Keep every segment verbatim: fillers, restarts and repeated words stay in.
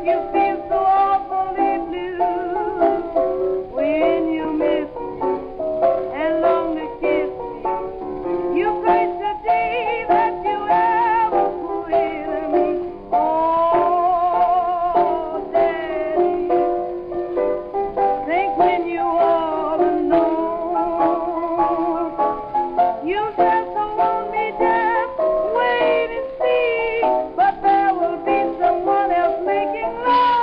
you feel so awfully blue when you miss and long to kiss me. You curse the day that you ever with me. Oh, Daddy, think when you all alone. You just want me just wait and see, but there will be someone else making love.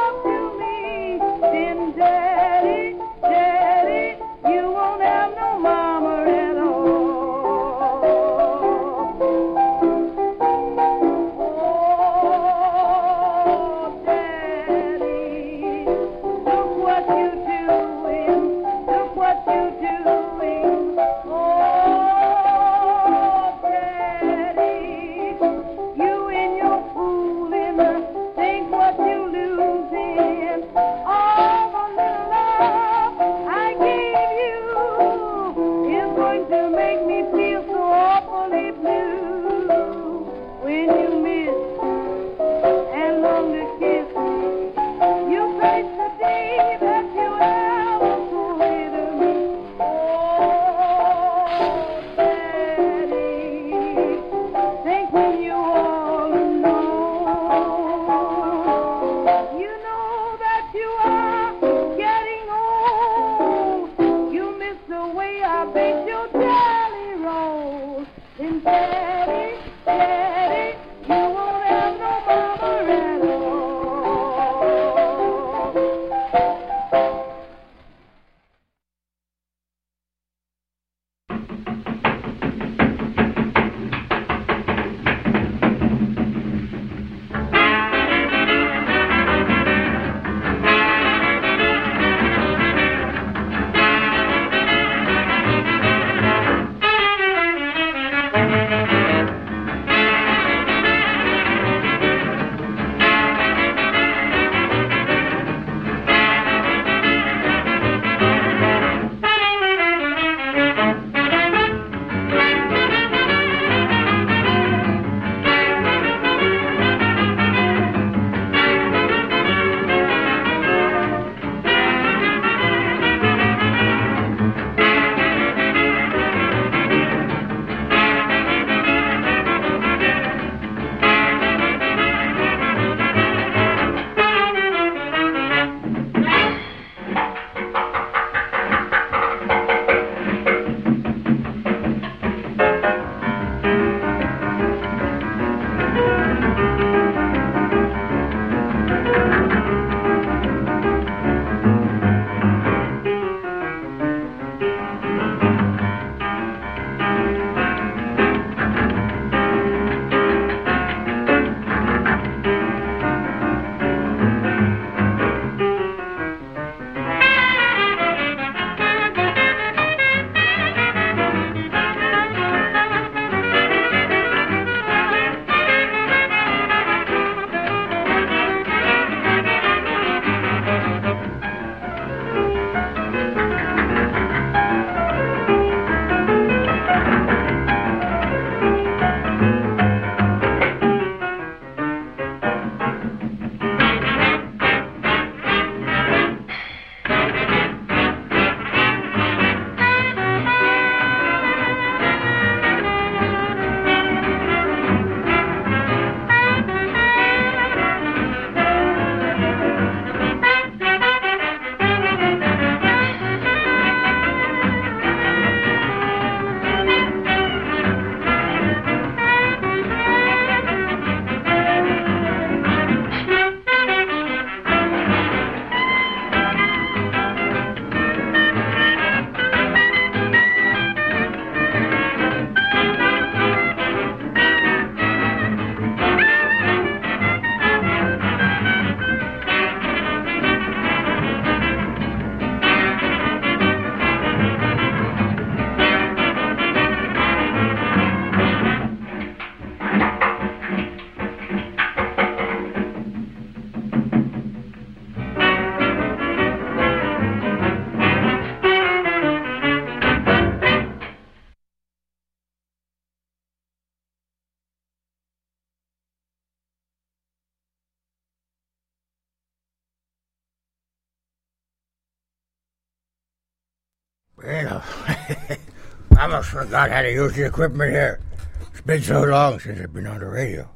Well, I almost forgot how to use the equipment here. It's been so long since I've been on the radio.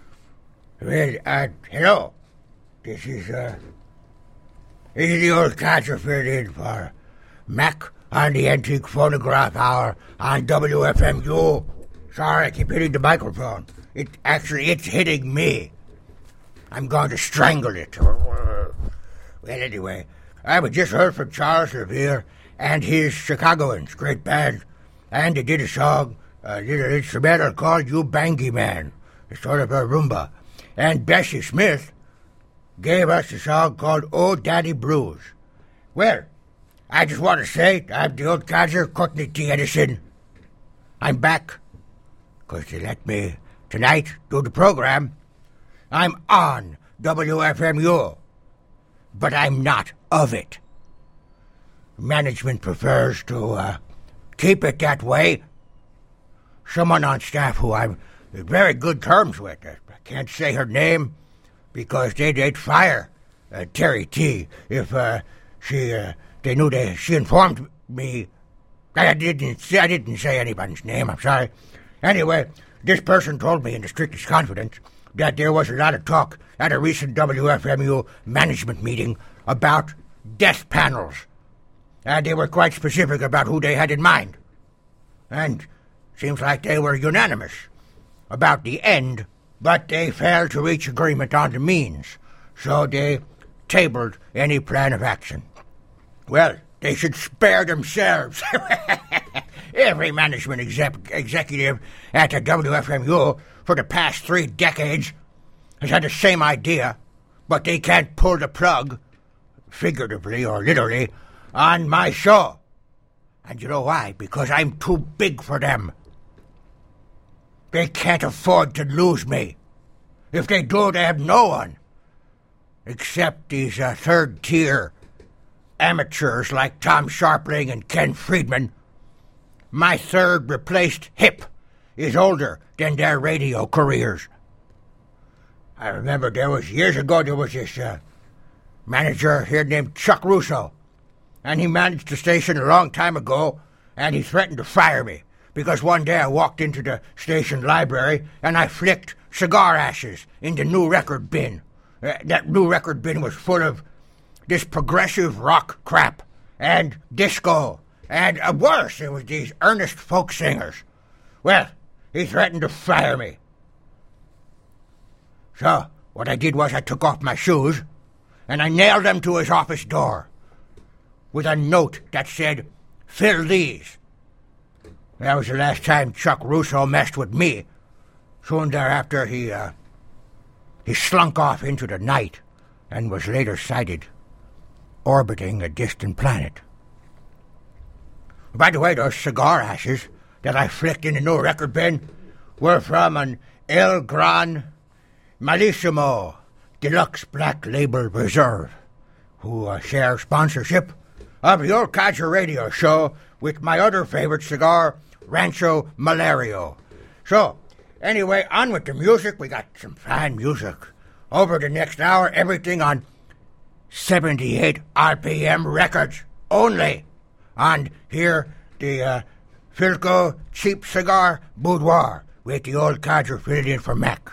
Well, uh, hello. This is, uh, this is the old catcher filled in for Mac on the Antique Phonograph Hour on W F M U. Sorry, I keep hitting the microphone. It actually, it's hitting me. I'm going to strangle it. Well, anyway, I just heard from Charles Revere and his Chicagoans, great band, and they did a song, a little instrumental called You Bangy Man. It's sort of a rumba. And Bessie Smith gave us a song called Oh Daddy Blues. Well, I just want to say, I'm the old codger, Courtney T. Edison. I'm back, because they let me, tonight, do the program. I'm on W F M U, but I'm not of it. Management prefers to uh, keep it that way. Someone on staff who I'm in very good terms with, I can't say her name because they, they'd fire uh, Terry T. if uh, she uh, they knew they she informed me. I didn't say, I didn't say anybody's name. I'm sorry. Anyway, this person told me in the strictest confidence that there was a lot of talk at a recent W F M U management meeting about death panels. And they were quite specific about who they had in mind. And seems like they were unanimous about the end, but they failed to reach agreement on the means, so they tabled any plan of action. Well, they should spare themselves. Every management exec- executive at the W F M U for the past three decades has had the same idea, but they can't pull the plug, figuratively or literally, on my show. And you know why? Because I'm too big for them. They can't afford to lose me. If they do, they have no one. Except these uh, third-tier amateurs like Tom Sharpling and Ken Friedman. My third replaced hip is older than their radio careers. I remember there was, years ago, there was this uh, manager here named Chuck Russo. And he managed the station a long time ago, and he threatened to fire me, because one day I walked into the station library, and I flicked cigar ashes in the new record bin. Uh, that new record bin was full of this progressive rock crap, and disco, and uh, worse, it was these earnest folk singers. Well, he threatened to fire me. So, what I did was I took off my shoes, and I nailed them to his office door, with a note that said, "Fill these." That was the last time Chuck Russo messed with me. Soon thereafter, he, uh, he slunk off into the night and was later sighted orbiting a distant planet. By the way, those cigar ashes that I flicked in the new record bin were from an El Gran Malissimo Deluxe Black Label Reserve, who uh, share sponsorship of the Old Codger Radio Show with my other favorite cigar, Rancho Malario. So, anyway, on with the music. We got some fine music. Over the next hour, everything on seventy-eight R P M records only. And here, the uh, Philco Cheap Cigar Boudoir with the Old Codger filled in for Mac.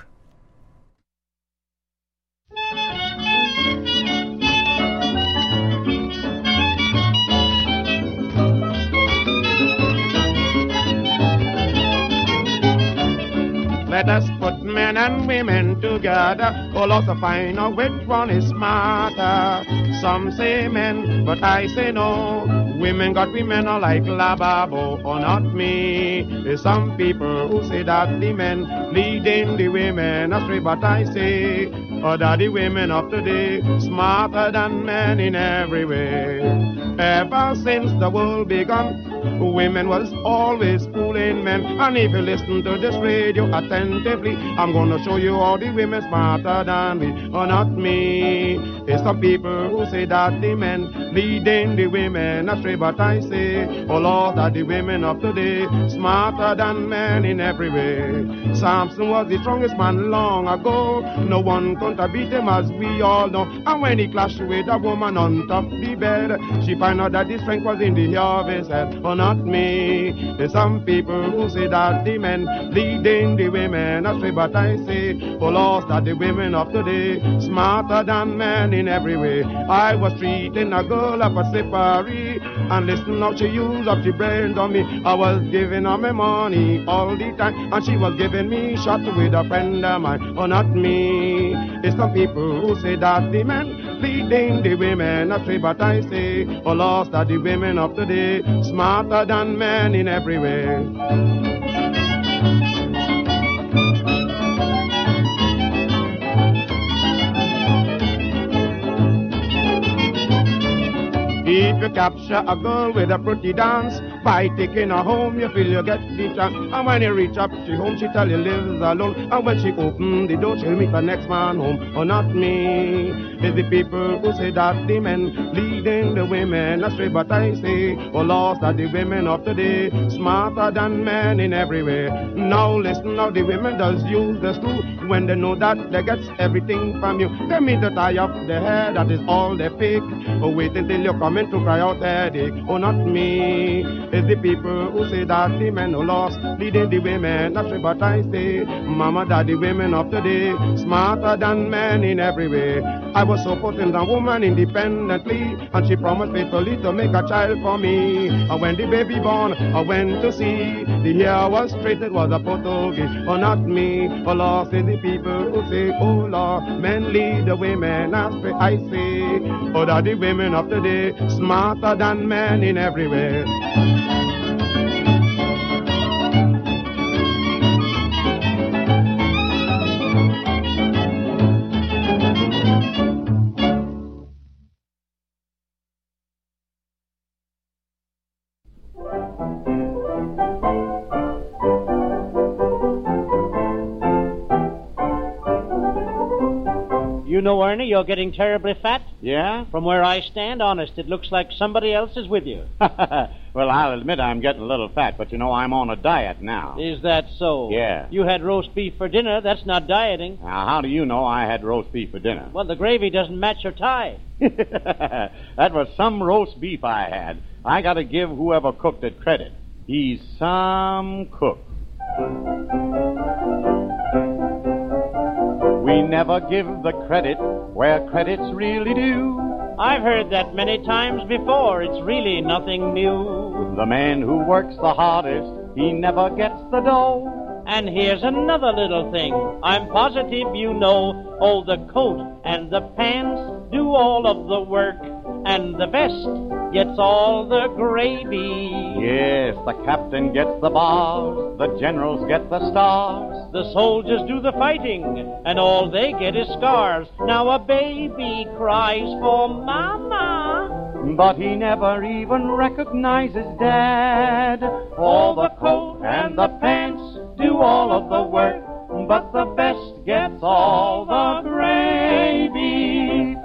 Let us put men and women together, all out to find out which one is smarter. Some say men, but I say no. Women got women are like Lababo, or not me. There's some people who say that the men leading the women astray, but I say, oh, that the women of today smarter than men in every way. Ever since the world begun, women was always fooling men. And if you listen to this radio attentively, I'm gonna show you all the women smarter than me, or not me. There's some people who say that the men leading the women astray, but I say, oh Lord, that the women of today smarter than men in every way. Samson was the strongest man long ago. No one could want to beat him as we all know. And when he clashed with a woman on top the bed, she find out that the strength was in the hair of his head. Oh, not me. There's some people who say that the men leading the women astray, but I say, oh Lord, that the women of today smarter than men in every way. I was treating a girl up a slippery, and listen how she used up she brains on me. I was giving her my money all the time, and she was giving me shot with a friend of mine. Oh, not me. It's some people who say that the men leading the women astray, but I say, oh Lord, that the women of today smarter than men in every way. If you capture a girl with a pretty dance, by taking her home, you feel you get the chance. And when you reach up to home, she tell you lives alone. And when she open the door, she'll meet the next man home. Oh, not me. It's the people who say that the men leading the women astray, but I say, oh Lord, that the women of today smarter than men in every way. Now listen, now the women does use the screw when they know that they gets everything from you. They mean to tie up the hair, that is all they pick. Oh, wait until you come in to cry out headache. Oh, not me. It's the people who say that the men who lost leading the women astray, but I say, mama, that the women of today smarter than men in every way. I was supporting the woman independently, and she promised faithfully to make a child for me. And when the baby born, I went to see. The hair was straight, it was a Portuguese. Oh, not me. Oh, Lord, say the people who say, oh, Lord, men lead the women astray. I say, oh, that the women of today smarter than men in every way. You know, Ernie, you're getting terribly fat. Yeah? From where I stand, honest, it looks like somebody else is with you. Well, I'll admit I'm getting a little fat, but you know, I'm on a diet now. Is that so? Yeah. You had roast beef for dinner. That's not dieting. Now, how do you know I had roast beef for dinner? Well, the gravy doesn't match your tie. That was some roast beef I had. I gotta give whoever cooked it credit. He's some cook. We never give the credit where credit's really due. I've heard that many times before. It's really nothing new. The man who works the hardest, he never gets the dough. And here's another little thing. I'm positive you know. Oh, the coat and the pants do all of the work, and the vest gets all the gravy. Yes, the captain gets the bars, the generals get the stars. The soldiers do the fighting, and all they get is scars. Now a baby cries for mama, but he never even recognizes Dad. All the coat and the pants do all of the work, but the vest gets all the gravy.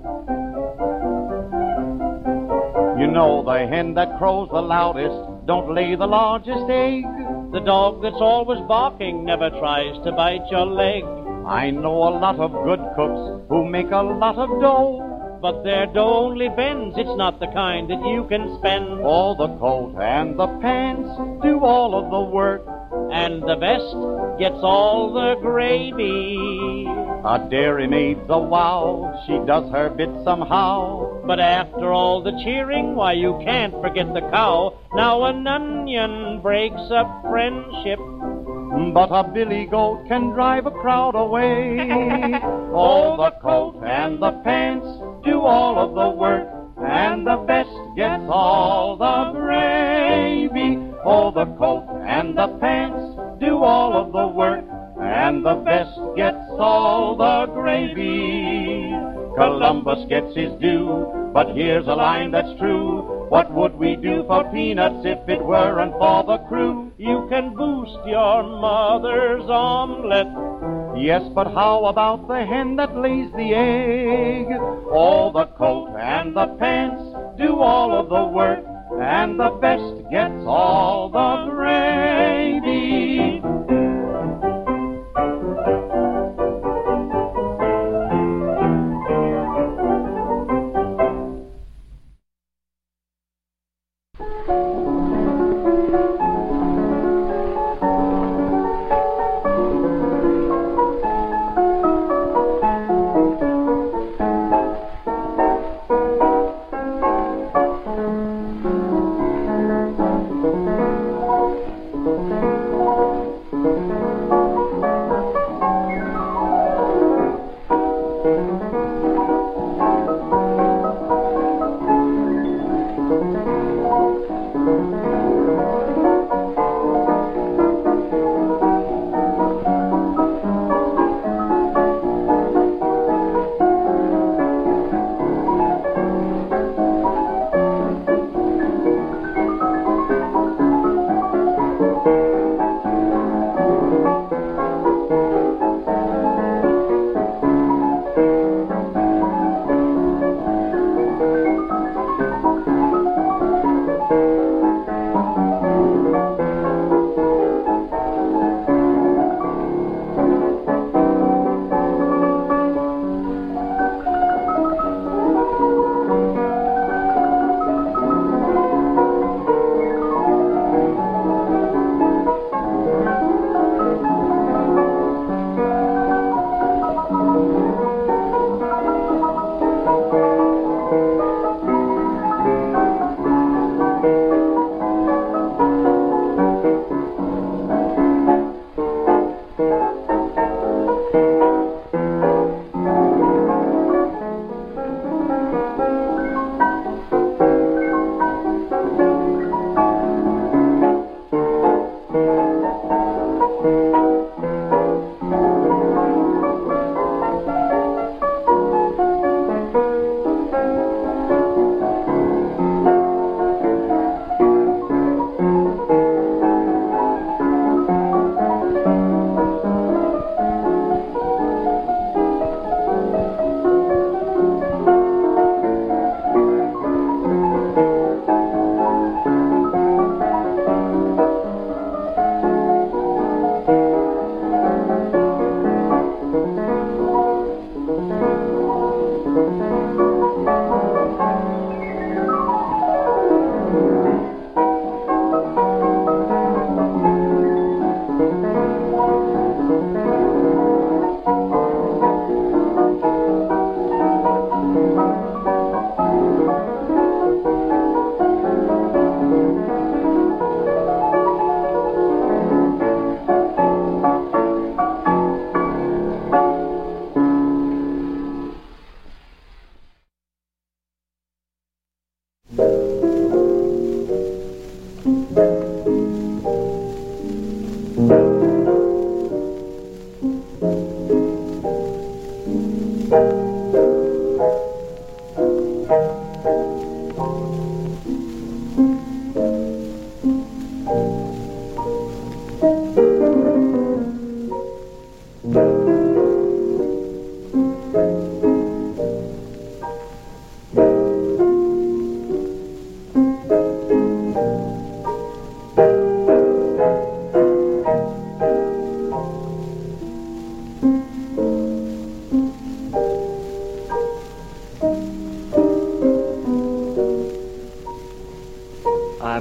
You know, the hen that crows the loudest don't lay the largest egg. The dog that's always barking never tries to bite your leg. I know a lot of good cooks who make a lot of dough, but their dough only bends. It's not the kind that you can spend. All the coat and the pants do all of the work, and the vest gets all the gravy. A dairymaid's a wow, she does her bit somehow. But after all the cheering, why, you can't forget the cow. Now an onion breaks up friendship, but a billy goat can drive a crowd away. All the coat and the pants do all of the work, and the vest gets all the gravy. Oh, the coat and the pants do all of the work, and the vest gets all the gravy. Columbus gets his due, but here's a line that's true. What would we do for peanuts if it weren't for the crew? You can boost your mother's omelet. Yes, but how about the hen that lays the egg? All the coat and the pants do all of the work, and the vest gets all the gravy.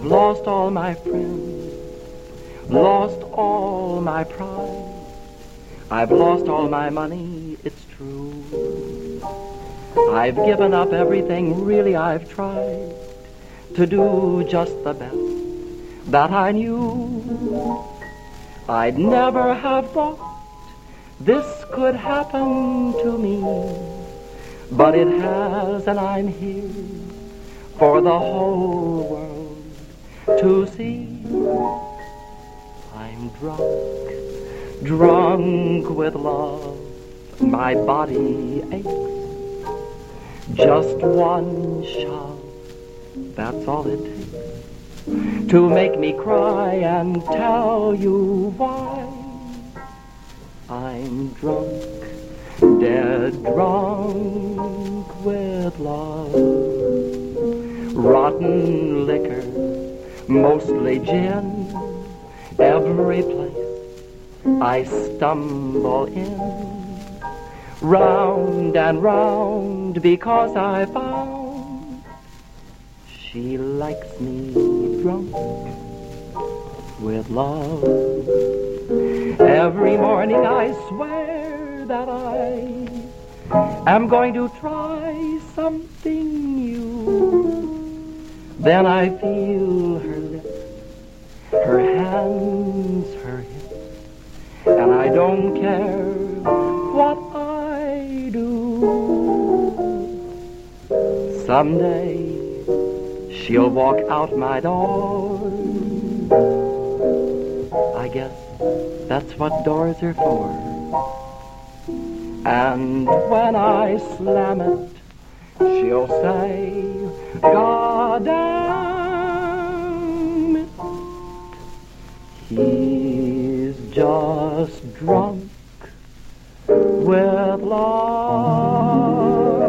I've lost all my friends, lost all my pride. I've lost all my money, it's true. I've given up everything, really I've tried to do just the best that I knew. I'd never have thought this could happen to me, but it has, and I'm here for the whole world to see. I'm drunk, drunk with love, my body aches. Just one shot, that's all it takes to make me cry and tell you why. I'm drunk, dead drunk with love. Rotten liquor, mostly gin, every place I stumble in, round and round, because I found she likes me drunk with love. Every morning I swear that I am going to try something new. Then I feel her lips, her hands, her hips, and I don't care what I do. Someday she'll walk out my door. I guess that's what doors are for. And when I slam it, she'll say, God damn it, he's just drunk with love.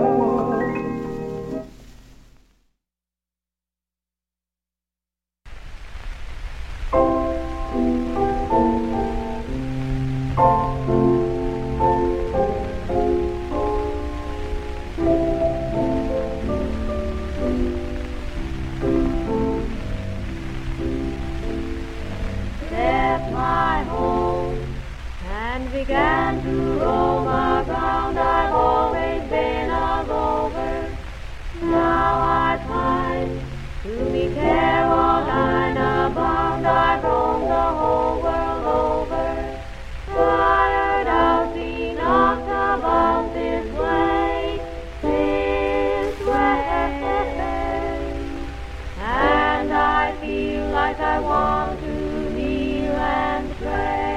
Began to roam around, I've always been a rover. Now I find to meet Caroline abound, I've roamed the whole world over. Tired of being knocked about this way, this way. And I feel like I want to kneel and pray.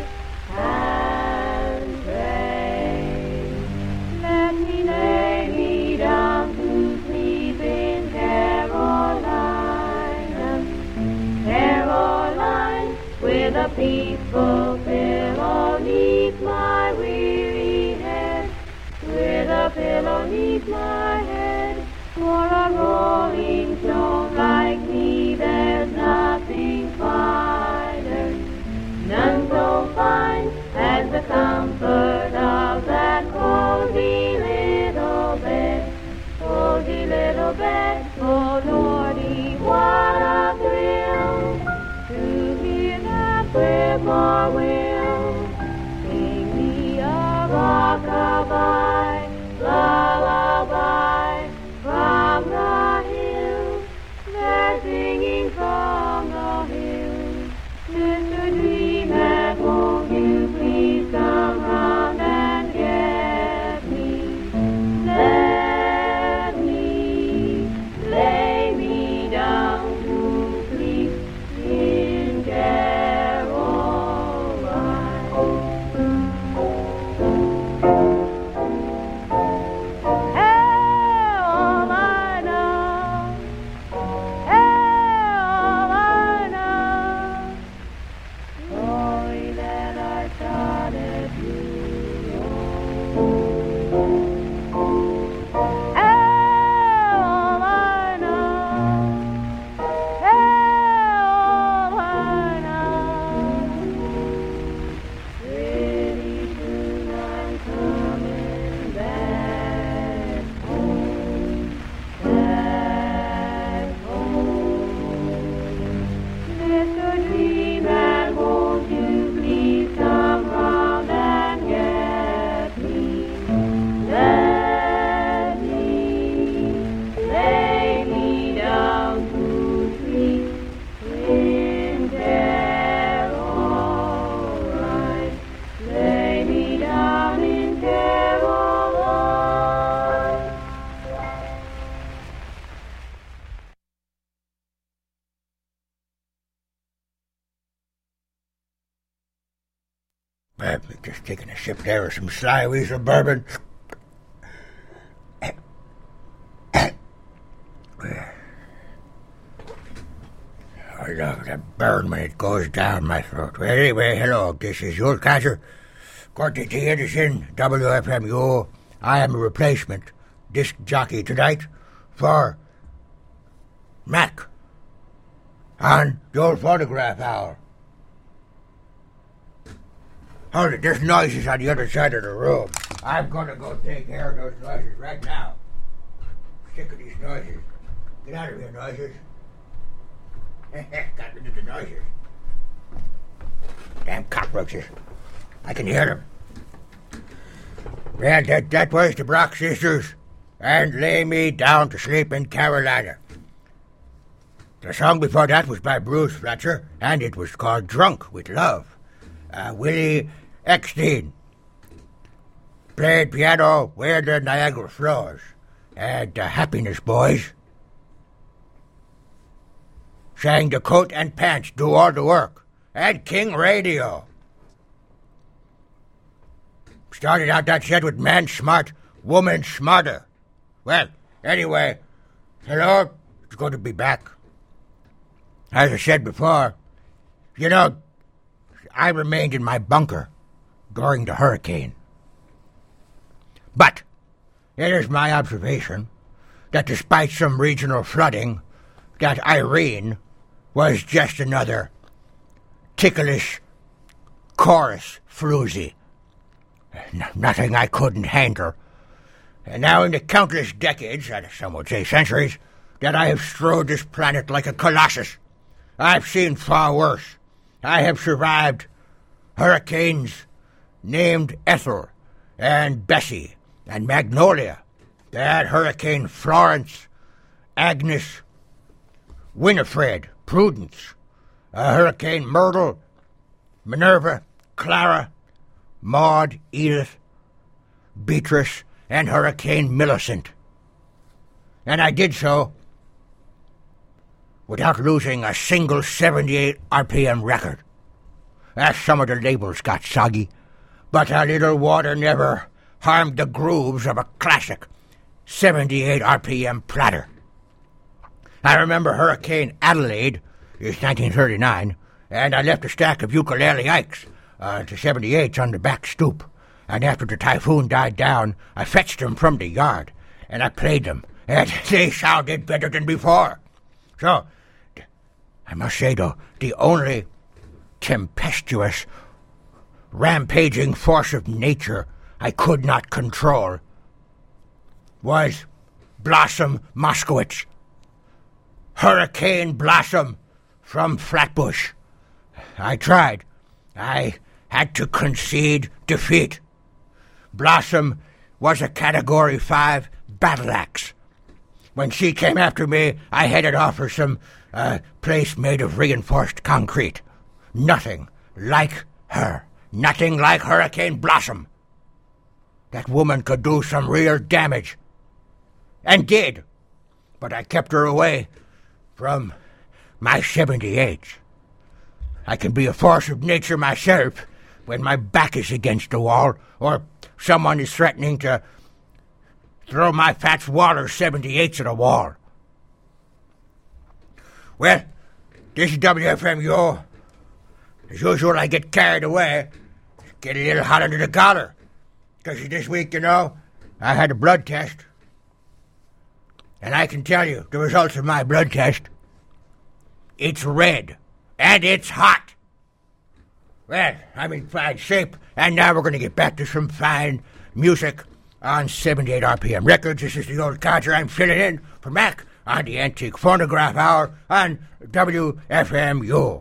With a peaceful pillow neath my weary head, with a pillow neath my head, for a rolling stone like me there's nothing finer, none so fine as the comfort of that cozy little bed, cozy little bed. Oh Lordy, what a thrill to hear that whippoorwill sing me a rockabye lullaby. Uh, just taking a sip there of some Sly Weasel bourbon. I love that burn when it goes down my throat. Well, anyway, hello, this is your catcher, Courtney T. Anderson, W F M U. I am a replacement disc jockey tonight for Mac on the old phonograph hour. Hold it, there's noises on the other side of the room. I'm gonna go take care of those noises right now. Sick of these noises. Get out of here, noises. Got rid of the noises. Damn cockroaches. I can hear them. Well, that, that was the Brock Sisters and Lay Me Down to Sleep in Carolina. The song before that was by Bruce Fletcher, and it was called Drunk with Love. Uh, Willie Eckstein played piano where the Niagara flows, and the Happiness Boys sang The Coat and Pants Do All the Work, and King Radio started out that set with Man Smart, Woman Smarter. Well, anyway, hello, it's good to be back. As I said before, you know, I remained in my bunker during the hurricane. But it is my observation that despite some regional flooding, that Irene was just another ticklish chorus floozy. N- nothing I couldn't handle. And now in the countless decades, and some would say centuries, that I have strode this planet like a colossus, I've seen far worse. I have survived hurricanes named Ethel and Bessie and Magnolia, that Hurricane Florence, Agnes, Winifred, Prudence, uh, Hurricane Myrtle, Minerva, Clara, Maud, Edith, Beatrice, and Hurricane Millicent. And I did so without losing a single seventy-eight R P M record. As some of the labels got soggy, but a little water never harmed the grooves of a classic seventy-eight R P M platter. I remember Hurricane Adelaide is nineteen thirty-nine, and I left a stack of ukulele Ikes, uh, to seventy-eights on the back stoop. And after the typhoon died down, I fetched them from the yard, and I played them, and they sounded better than before. So, I must say, though, the only tempestuous, rampaging force of nature I could not control was Blossom Moskowitz. Hurricane Blossom from Flatbush. I tried. I had to concede defeat. Blossom was a Category five battle axe. When she came after me, I headed off for some uh, place made of reinforced concrete. Nothing like her. Nothing like Hurricane Blossom. That woman could do some real damage. And did. But I kept her away from my seventy-eights. I can be a force of nature myself when my back is against the wall or someone is threatening to throw my Fats Waller seventy-eights at a wall. Well, this is W F M U. As usual, I get carried away, get a little hot under the collar. Because this week, you know, I had a blood test. And I can tell you the results of my blood test. It's red. And it's hot. Well, I'm in fine shape. And now we're going to get back to some fine music on seventy-eight R P M records. This is the old codger. I'm filling in for Mac on the Antique Phonograph Hour on W F M U.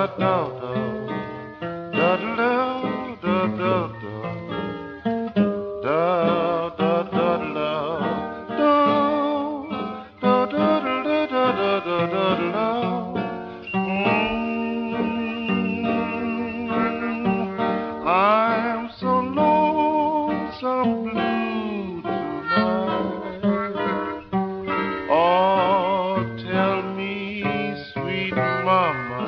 I'm so lonesome blue tonight. Oh, tell me, sweet mama,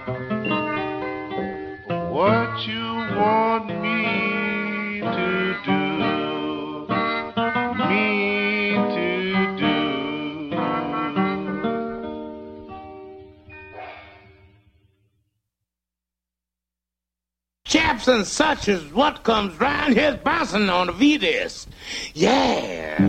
what you want me to do, me to do. Chaps and such is what comes round here's bouncing on the V-disc. Yeah.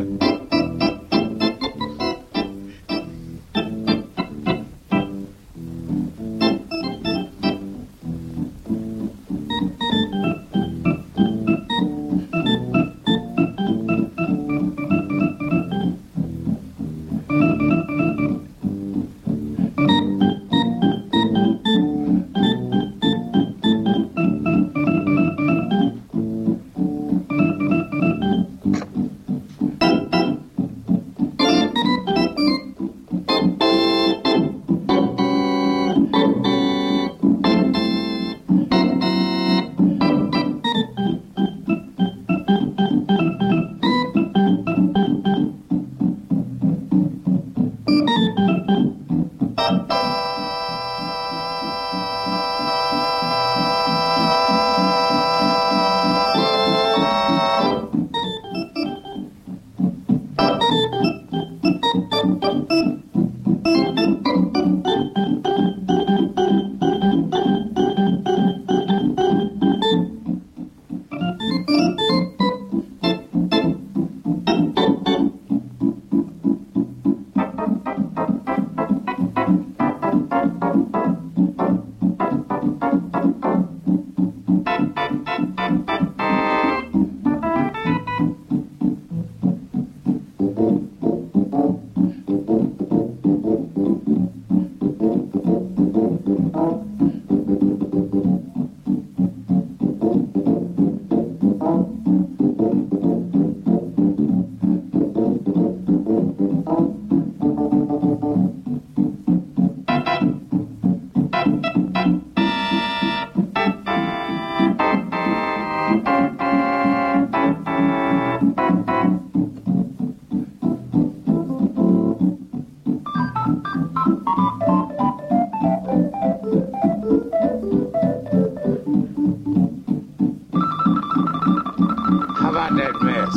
How about that mess?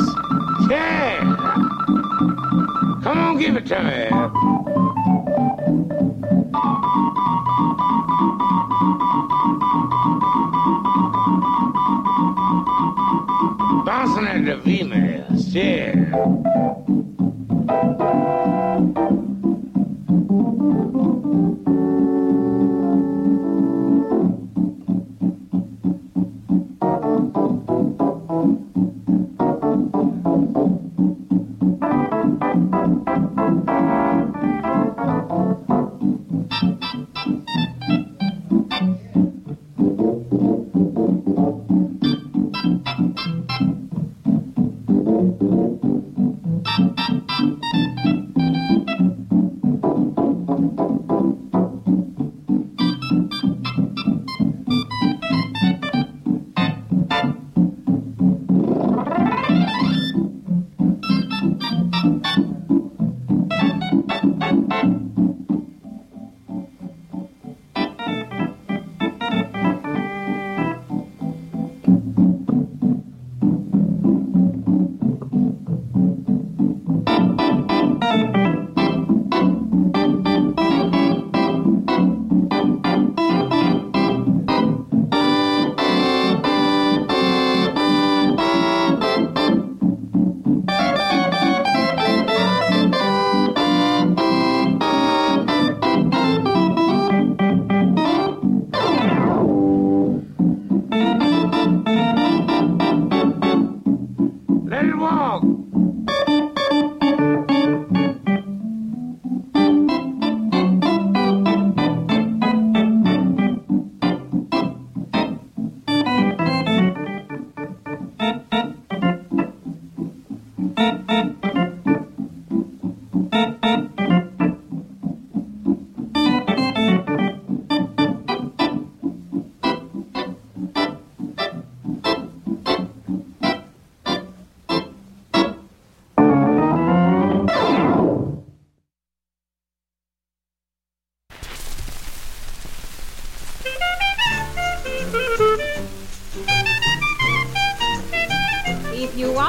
Yeah! Come on, give it to me. Bouncing at the V-mess, yeah.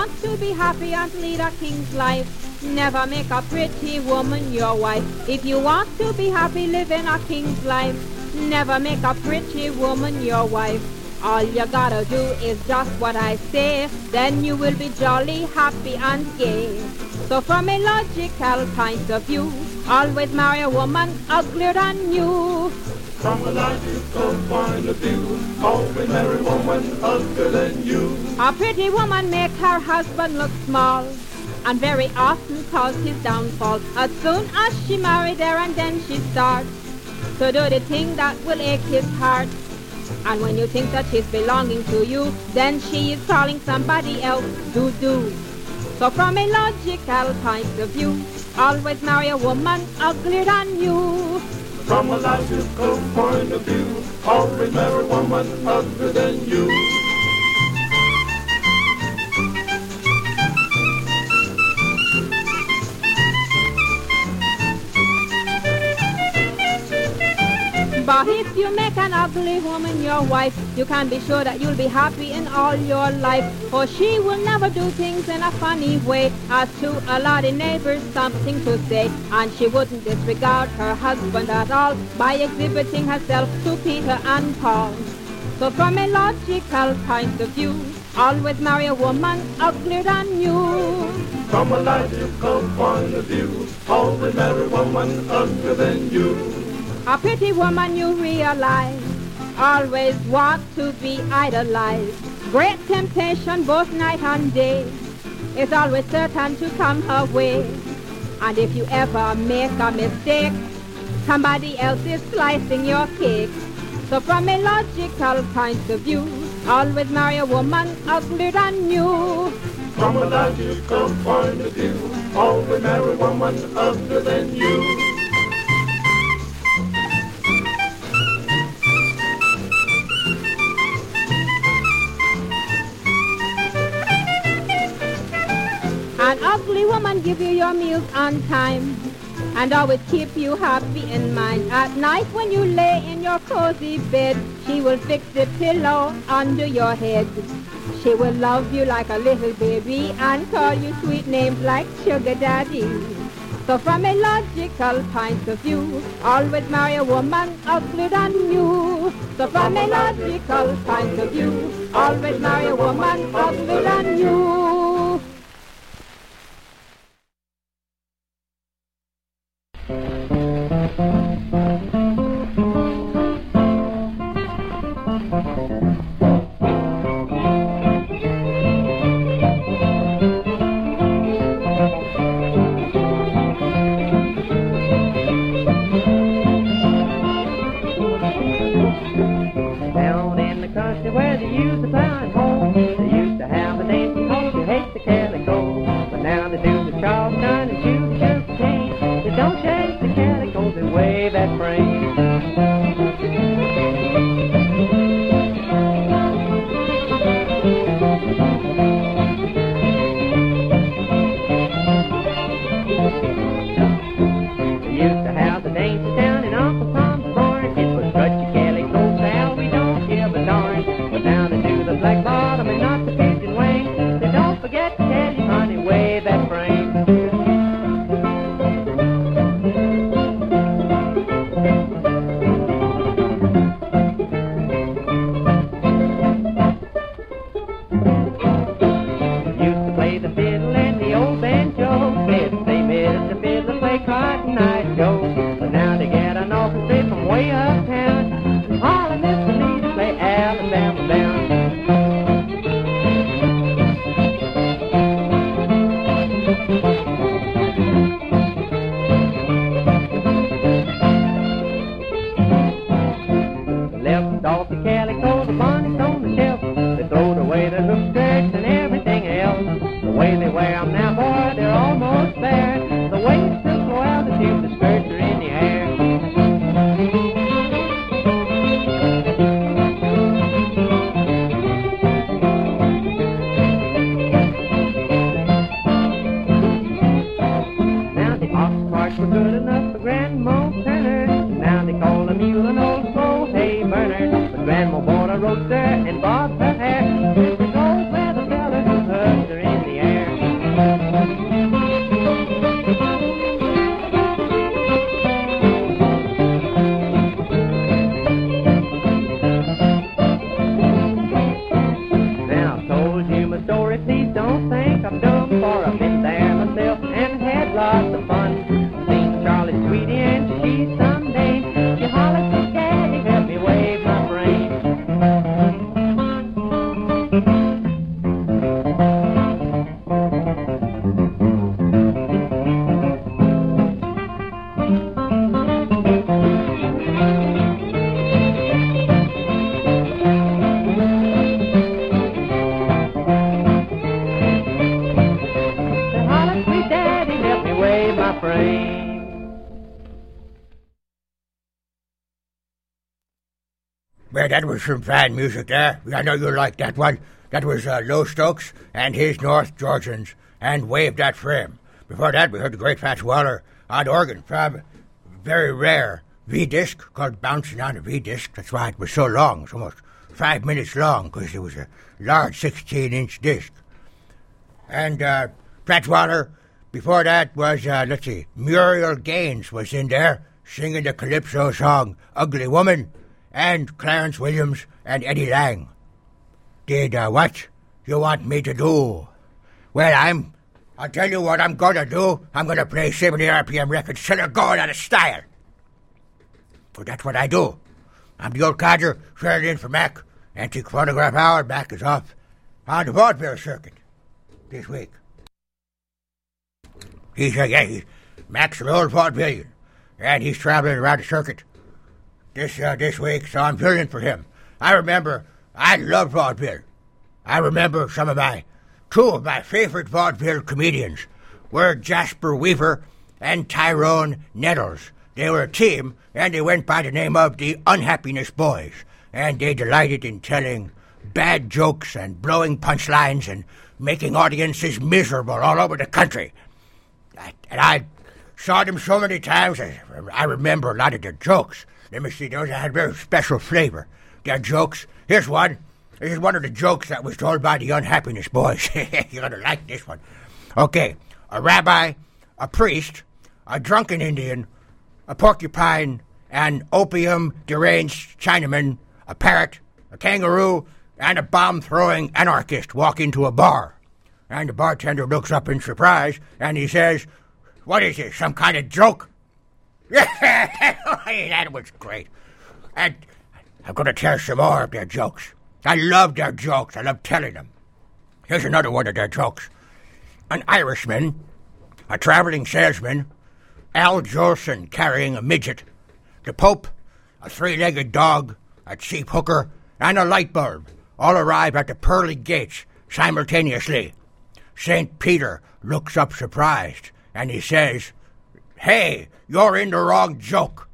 want to be happy and lead a king's life, never make a pretty woman your wife. If you want to be happy living a king's life, never make a pretty woman your wife. All you gotta do is just what I say, then you will be jolly, happy and gay. So from a logical point of view, always marry a woman uglier than you. From a logical point of view, always marry a woman uglier than you. A pretty woman make her husband look small, and very often cause his downfall. As soon as she married there and then she starts to do the thing that will ache his heart. And when you think that she's belonging to you, then she is calling somebody else doo-doo. So from a logical point of view, always marry a woman uglier than you. From a logical point of view, always marry a woman uglier than you. But if you make an ugly woman your wife, you can be sure that you'll be happy in all your life. For she will never do things in a funny way, as to allow the neighbors something to say. And she wouldn't disregard her husband at all by exhibiting herself to Peter and Paul. So from a logical point of view, always marry a woman uglier than you. From a logical point of view, always marry a woman uglier than you. A pretty woman you realize, always want to be idolized. Great temptation both night and day is always certain to come her way. And if you ever make a mistake, somebody else is slicing your cake. So from a logical point of view, always marry a woman uglier than you. From a logical point of view, always marry a woman uglier than you. An ugly woman give you your meals on time and always keep you happy in mind. At night when you lay in your cozy bed, she will fix the pillow under your head. She will love you like a little baby and call you sweet names like sugar daddy. So from a logical point of view, always marry a woman uglier than you. So from a logical point of view, always marry a woman uglier than you. Down in the country where they used to plow and hoe, they used to have a dancing horse who hates the calico. But now they do the Charleston and shoot the sugar cane. They don't chase the calicos, they wave at frame. They used to have the dances down in Uncle Tom's barn. It was Dutchy Calico, Sal, we don't give a darn. But now they do the black bottom and not the pigeon wing. They don't forget to tell you, honey, wave that frame. Used to play the fiddle and the old banjo. If they missed the fiddle, play Cotton Eye Joe. But now they get an orchestra from way uptown, and all of Mister Lee play Alabama Bound. They left off the calico, the bonnets on the shelf. They throwed away the hook skirts and everything else. The way they wear 'em now, boy, they're almost bare. The waist is so altitude, the skirts are in the air. Now the ox carts were good enough for Grandma Turner. Now they call the mule an old slow hay burner. But Grandma bought a roadster and bobbed her hair. This is old weather fella who hugs her in the Well, that was some fine music there. I know you like that one. That was uh, Low Stokes and his North Georgians and Wave That Frame. Before that, we heard the great Fats Waller on organ from a very rare V-disc called Bouncing on a V-disc. That's why it was so long. It's almost five minutes long because it was a large sixteen-inch disc. And uh, Fats Waller, before that was, uh, let's see, Muriel Gaines was in there singing the calypso song Ugly Woman, and Clarence Williams and Eddie Lang. Did uh, what you want me to do? Well, I'm, I'll tell you what I'm going to do. I'm going to play seventy R P M records till they're going out of style. But that's what I do. I'm the old codger, filling in for Mac. Antique Phonograph Hour. Mac is off on the vaudeville circuit this week. He's, uh, yeah, he's, Mac's an old vaudevillian, and he's traveling around the circuit this uh, this week, so I'm filling in for him. I remember, I love vaudeville. I remember some of my, two of my favorite vaudeville comedians were Jasper Weaver and Tyrone Nettles. They were a team, and they went by the name of the Unhappiness Boys, and they delighted in telling bad jokes and blowing punchlines and making audiences miserable all over the country. And I saw them so many times, I remember a lot of their jokes. Let me see, those had very special flavor. Their jokes. Here's one. This is one of the jokes that was told by the Unhappiness Boys. You're going to like this one. Okay, a rabbi, a priest, a drunken Indian, a porcupine, an opium-deranged Chinaman, a parrot, a kangaroo, and a bomb-throwing anarchist walk into a bar. And the bartender looks up in surprise, and he says, "What is this, some kind of joke?" That was great. And I'm going to tell some more of their jokes. I love their jokes. I love telling them. Here's another one of their jokes. An Irishman, a traveling salesman, Al Jolson carrying a midget, the Pope, a three-legged dog, a cheap hooker, and a light bulb all arrive at the pearly gates simultaneously. Saint Peter looks up surprised, and he says, "Hey, you're in the wrong joke."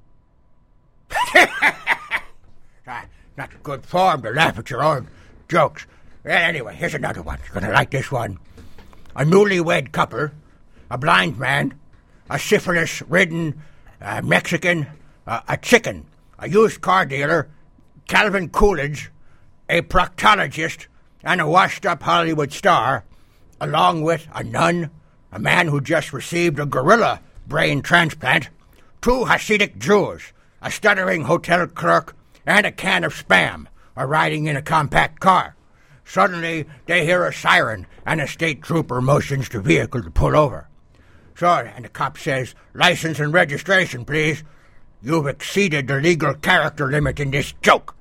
Not good form to laugh at your own jokes. Well, anyway, here's another one. You're going to like this one. A newlywed couple, a blind man, a syphilis-ridden uh, Mexican, uh, a chicken, a used car dealer, Calvin Coolidge, a proctologist, and a washed-up Hollywood star, along with a nun, a man who just received a gorilla brain transplant, two Hasidic Jews, a stuttering hotel clerk, and a can of Spam are riding in a compact car. Suddenly, they hear a siren, and a state trooper motions the vehicle to pull over. So, and the cop says, "License and registration, please. You've exceeded the legal character limit in this joke."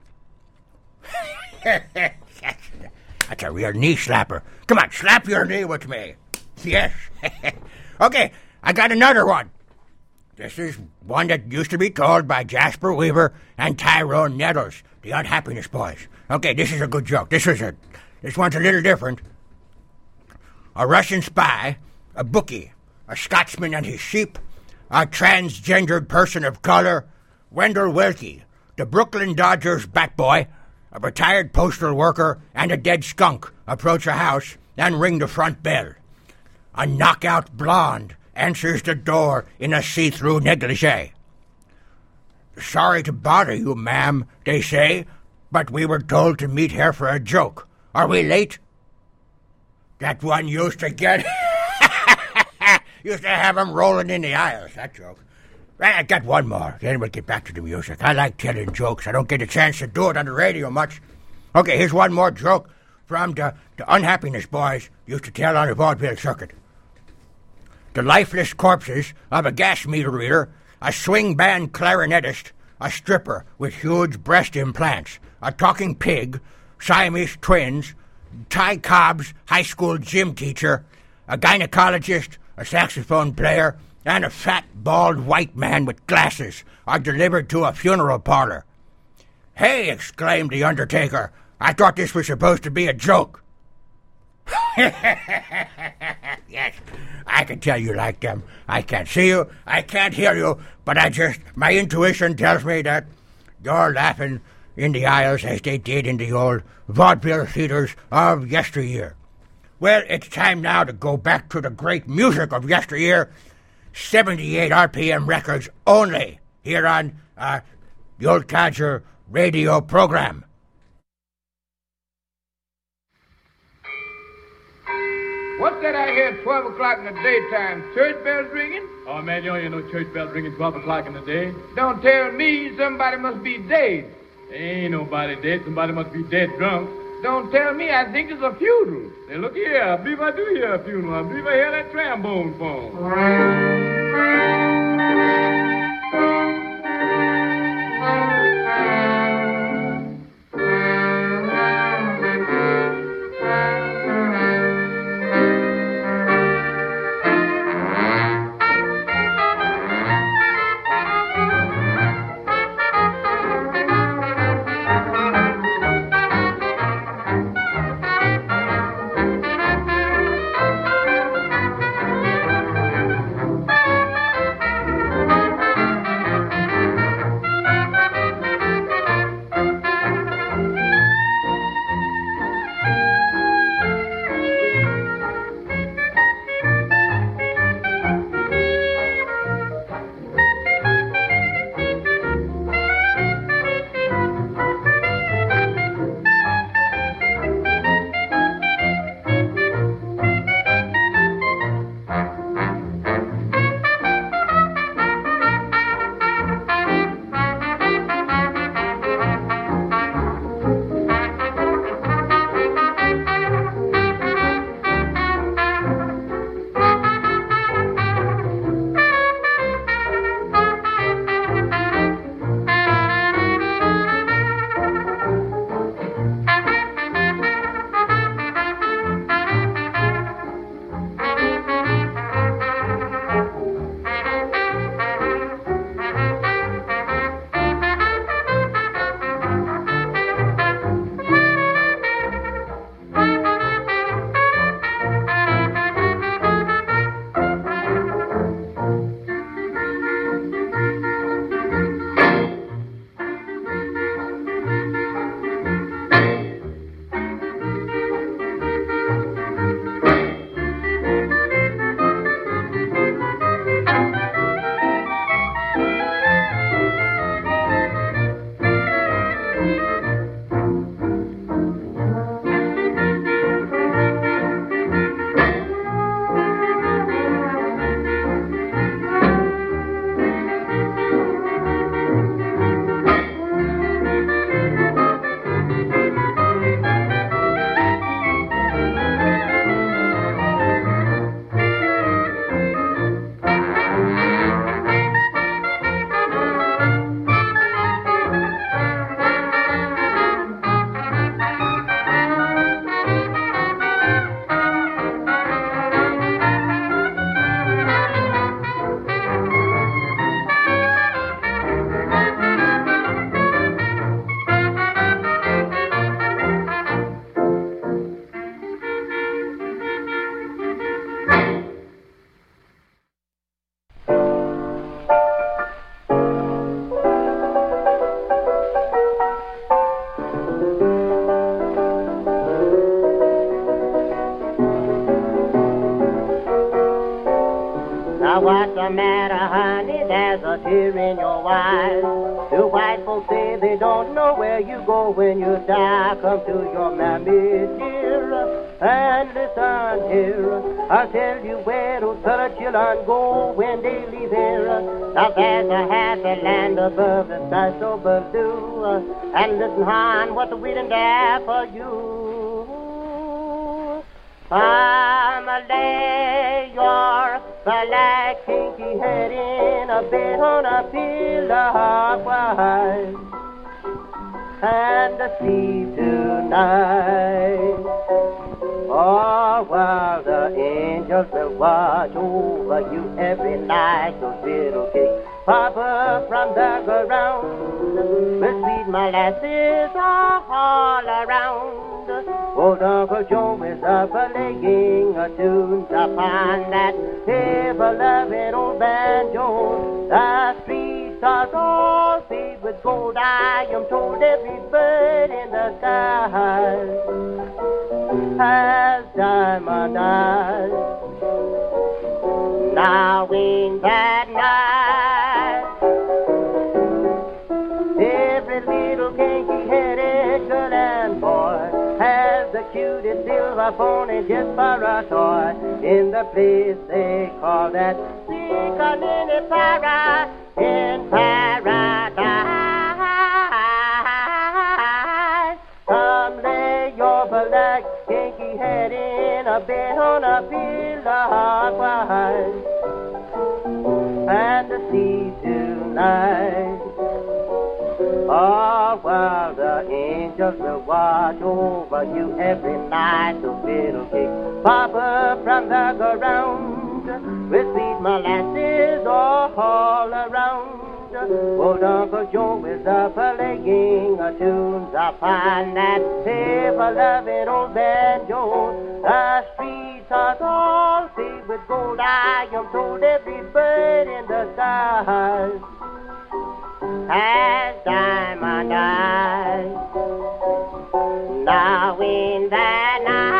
That's a real knee slapper. Come on, slap your knee with me. Yes. Okay, I got another one. This is one that used to be told by Jasper Weaver and Tyrone Nettles, the Unhappiness Boys. Okay, this is a good joke. This is a, this one's a little different. A Russian spy, a bookie, a Scotsman and his sheep, a transgendered person of color, Wendell Willkie, the Brooklyn Dodgers bat boy, a retired postal worker, and a dead skunk approach a house and ring the front bell. A knockout blonde answers the door in a see-through negligee. "Sorry to bother you, ma'am," they say, "but we were told to meet here for a joke. Are we late?" That one used to get... used to have them rolling in the aisles, that joke. I got one more, then we'll get back to the music. I like telling jokes. I don't get a chance to do it on the radio much. Okay, here's one more joke from the, the Unhappiness Boys used to tell on the vaudeville circuit. The lifeless corpses of a gas meter reader, a swing band clarinetist, a stripper with huge breast implants, a talking pig, Siamese twins, Ty Cobb's high school gym teacher, a gynecologist, a saxophone player, and a fat, bald white man with glasses are delivered to a funeral parlor. "Hey," exclaimed the undertaker, "I thought this was supposed to be a joke." Yes, I can tell you like them. I can't see you, I can't hear you, but I just, my intuition tells me that you're laughing in the aisles as they did in the old vaudeville theaters of yesteryear. Well, it's time now to go back to the great music of yesteryear, seventy-eight R P M records only, here on uh, the Old Codger radio program. What's that I hear at twelve o'clock in the daytime? Church bells ringing? Oh, man, you don't hear no church bells ringing twelve o'clock in the day. Don't tell me somebody must be dead. Ain't nobody dead. Somebody must be dead drunk. Don't tell me. I think it's a funeral. Hey, look here. I believe I do hear a funeral. I believe I hear that trombone phone. What's the matter, honey? There's a tear in your eyes. The white folks say they don't know where you go when you die. Come to your mammy, dear, and listen here. I'll tell you where those colored children go when they leave here. Now there's a happy land above the sky so blue. And listen, hon, what's waiting there for you? I'm a lay your black kinky head in a bed on a pillow of white and sleep tonight. Oh, while the angels will watch over you every night, those little cakes pop up from the ground. The sweet molasses are all around. Old Uncle Joe is up a-laying a tunes upon that ever-loving old banjo. The streets are all paved with gold. I am told every bird in the sky has diamond eyes. Now in that night, every little kinky-headed girl and boy has the cutest silver pony just for a toy. In the place they call that Pickaninny Para in paradise. Come lay your black kinky head in a bed on a pillow of white and the sea tonight. Oh, while the angels will watch over you every night, so little kick pop up from the ground with sweet molasses all around. Old Uncle Joe is up playing a tunes upon that ever-loving old banjo. The streets are all paved with gold. I am told every bird in the stars has diamond eyes. Now in that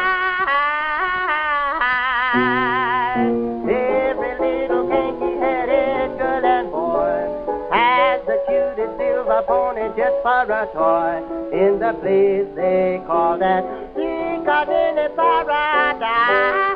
night, every little kinky-headed girl and boy has the cutest silver pony just for a toy. In the place they call that Pickaninny Paradise.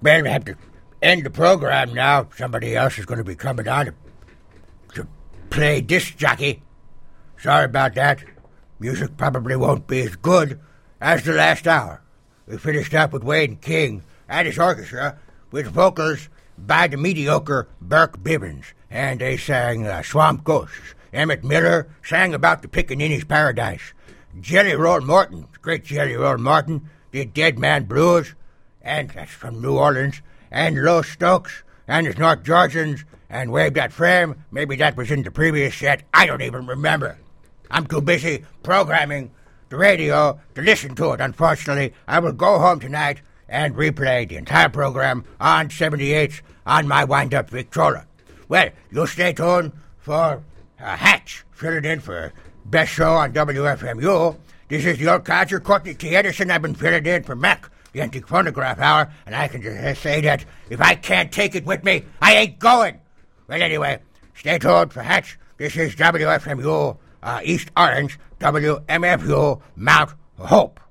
Well, we have to end the program now. Somebody else is going to be coming on to, to play disc jockey. Sorry about that. Music probably won't be as good as the last hour. We finished up with Wayne King and his orchestra with vocals by the mediocre Burke Bibbins, and they sang uh, Swamp Ghosts. Emmett Miller sang about the Pickaninny's Paradise. Jelly Roll Morton, great Jelly Roll Morton, did Dead Man Blues, and that's from New Orleans, and Los Stokes, and his North Georgians, and Wave That Frame. Maybe that was in the previous set. I don't even remember. I'm too busy programming the radio to listen to it, unfortunately. I will go home tonight and replay the entire program on seventy-eight on my wind-up Victrola. Well, you'll stay tuned for uh, Hatch, filling in for Best Show on W F M U. This is the old codger, Courtney T. Edison. I've been filling in for Mac, the Antique Phonograph Hour, and I can just say that if I can't take it with me, I ain't going. Well, anyway, stay tuned for Hatch. This is W F M U, uh, East Orange, W M F U, Mount Hope.